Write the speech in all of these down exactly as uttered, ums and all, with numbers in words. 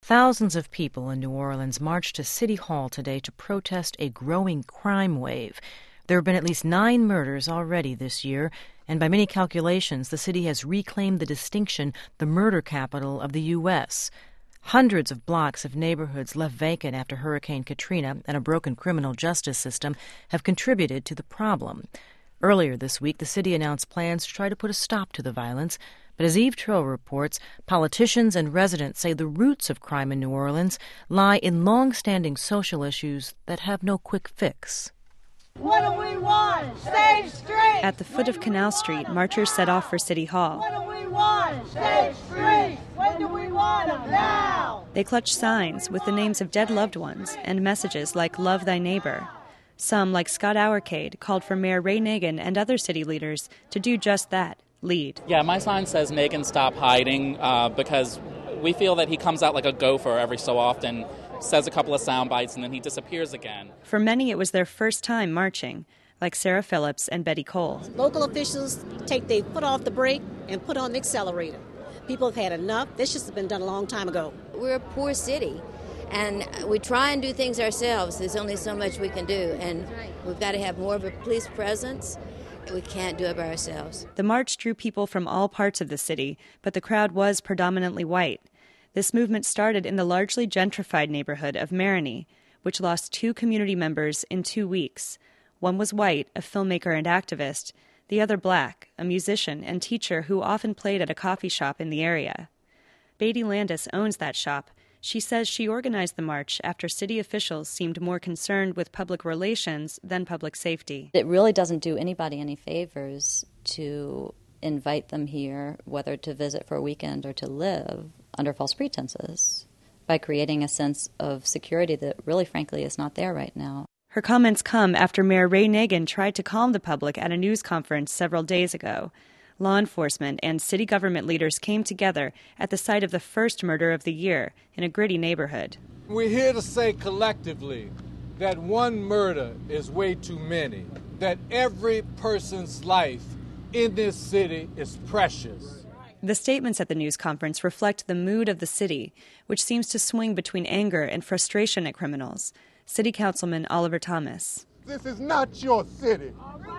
Thousands of people in New Orleans marched to City Hall today to protest a growing crime wave. There have been at least nine murders already this year, and by many calculations, the city has reclaimed the distinction, the murder capital of the U S Hundreds of blocks of neighborhoods left vacant after Hurricane Katrina and a broken criminal justice system have contributed to the problem. Earlier this week, the city announced plans to try to put a stop to the violence. But as Eve Troeh reports, politicians and residents say the roots of crime in New Orleans lie in long-standing social issues that have no quick fix. What do we want? Save streets! At the foot of Canal Street, marchers set off for City Hall. What do we want? Save streets! When do we want them? Now! They clutched signs with the names of dead loved ones and messages like "Love Thy Neighbor." Some, like Scott Auercade, called for Mayor Ray Nagin and other city leaders to do just that. Lead. Yeah, my sign says Nagin stop hiding uh, because we feel that he comes out like a gopher every so often, says a couple of sound bites, and then he disappears again. For many, it was their first time marching, like Sarah Phillips and Betty Cole. Local officials take they put off the brake and put on the accelerator. People have had enough. This should have been done a long time ago. We're a poor city, and we try and do things ourselves. There's only so much we can do, and we've got to have more of a police presence. We can't do it by ourselves. The march drew people from all parts of the city, but the crowd was predominantly white. This movement started in the largely gentrified neighborhood of Marigny, which lost two community members in two weeks. One was white, a filmmaker and activist, the other black, a musician and teacher who often played at a coffee shop in the area. Beatty Landis owns that shop. She says she organized the march after city officials seemed more concerned with public relations than public safety. It really doesn't do anybody any favors to invite them here, whether to visit for a weekend or to live, under false pretenses, by creating a sense of security that really, frankly, is not there right now. Her comments come after Mayor Ray Nagin tried to calm the public at a news conference several days ago. Law enforcement and city government leaders came together at the site of the first murder of the year in a gritty neighborhood. We're here to say collectively that one murder is way too many, that every person's life in this city is precious. The statements at the news conference reflect the mood of the city, which seems to swing between anger and frustration at criminals. City Councilman Oliver Thomas. This is not your city.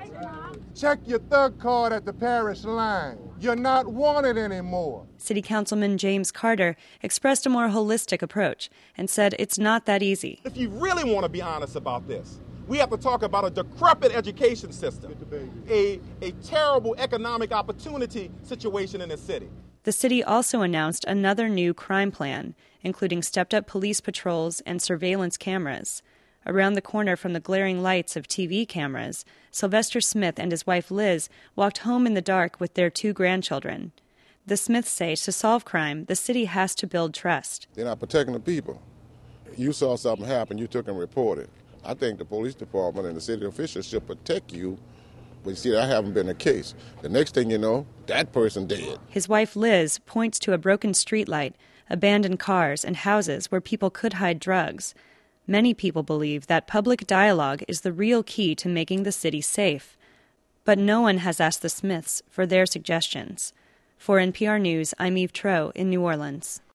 Check your thug card at the parish line. You're not wanted anymore. City Councilman James Carter expressed a more holistic approach and said it's not that easy. If you really want to be honest about this, we have to talk about a decrepit education system, a, a terrible economic opportunity situation in the city. The city also announced another new crime plan, including stepped-up police patrols and surveillance cameras. Around the corner from the glaring lights of T V cameras, Sylvester Smith and his wife Liz walked home in the dark with their two grandchildren. The Smiths say to solve crime, the city has to build trust. They're not protecting the people. You saw something happen, you took and reported. I think the police department and the city officials should protect you. But you see, that haven't been the case. The next thing you know, that person dead. His wife Liz points to a broken streetlight, abandoned cars, and houses where people could hide drugs. Many people believe that public dialogue is the real key to making the city safe. But no one has asked the Smiths for their suggestions. For N P R News, I'm Eve Troeh in New Orleans.